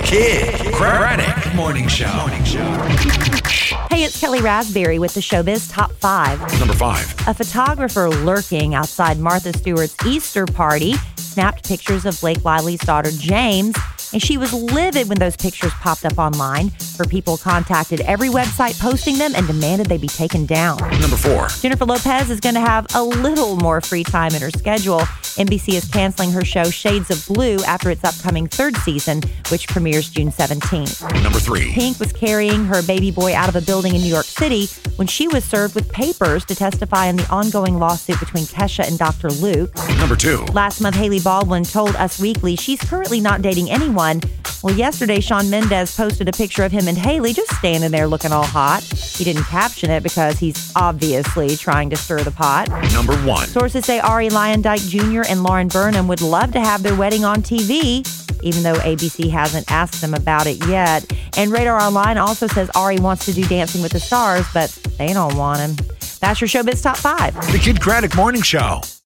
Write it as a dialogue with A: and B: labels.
A: Kid Craddock Morning Show.
B: Hey, it's Kelly Raspberry with the Showbiz Top 5.
A: Number 5.
B: A photographer lurking outside Martha Stewart's Easter party snapped pictures of Blake Lively's daughter, James, and she was livid when those pictures popped up online. Her people contacted every website posting them and demanded they be taken down.
A: Number 4.
B: Jennifer Lopez is going to have a little more free time in her schedule. NBC is canceling her show Shades of Blue after its upcoming third season, which premieres June 17th.
A: Number 3.
B: Pink was carrying her baby boy out of a building in New York City when she was served with papers to testify in the ongoing lawsuit between Kesha and Dr. Luke.
A: Number 2.
B: Last month, Hailey Baldwin told Us Weekly she's currently not dating anyone. Well, yesterday, Shawn Mendes posted a picture of him and Hailey just standing there looking all hot. He didn't caption it because he's obviously trying to stir the pot.
A: Number 1.
B: Sources say Ari Lyondike Jr. and Lauren Burnham would love to have their wedding on TV, even though ABC hasn't asked them about it yet. And Radar Online also says Ari wants to do Dancing with the Stars, but they don't want him. That's your Showbiz Top 5.
A: The Kid Craddock Morning Show.